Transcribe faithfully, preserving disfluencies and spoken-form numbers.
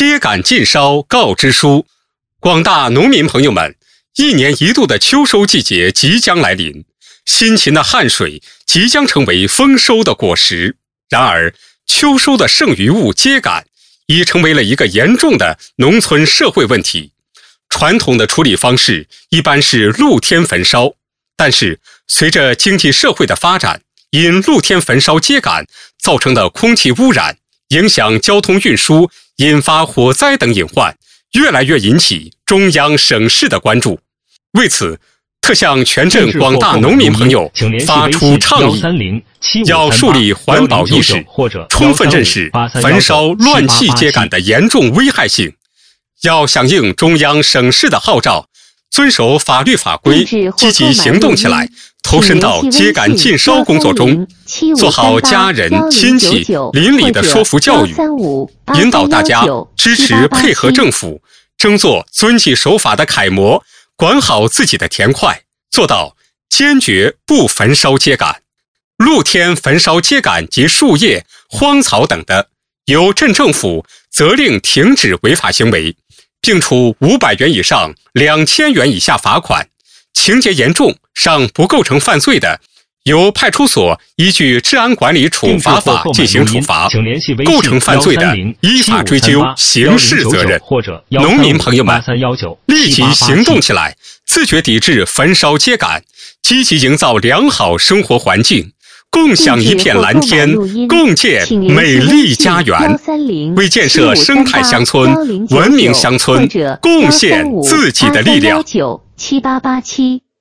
秸秆尽烧告知书，广大农民朋友们，一年一度的秋收季节即将来临，辛勤的汗水即将成为丰收的果实。然而，秋收的剩余物秸秆已成为了一个严重的农村社会问题。传统的处理方式一般是露天焚烧，但是随着经济社会的发展，因露天焚烧秸秆造成的空气污染、影响交通运输、引发火灾等隐患，越来越引起中央省市的关注。为此，特向全镇广大农民朋友发出倡议，要树立环保意识，充分认识焚烧乱弃秸秆的严重危害性，要响应中央省市的号召，遵守法律法规，积极行动起来，投身到秸秆禁烧工作中，做好家人、亲戚、邻里的说服教育，引导大家支持配合政府，争做遵纪守法的楷模，管好自己的田块，做到坚决不焚烧秸秆。露天焚烧秸秆及树叶、荒草等的，由镇政府责令停止违法行为，并处五百元以上两千元以下罚款。情节严重尚不构成犯罪的，由派出所依据治安管理处罚法进行处罚，构成犯罪的，依法追究刑事责任。农民朋友们，立即行动起来，自觉抵制焚烧秸秆，积极营造良好生活环境，共享一片蓝天，共建美丽家园，为建设生态乡村、文明乡村贡献自己的力量。 七八八七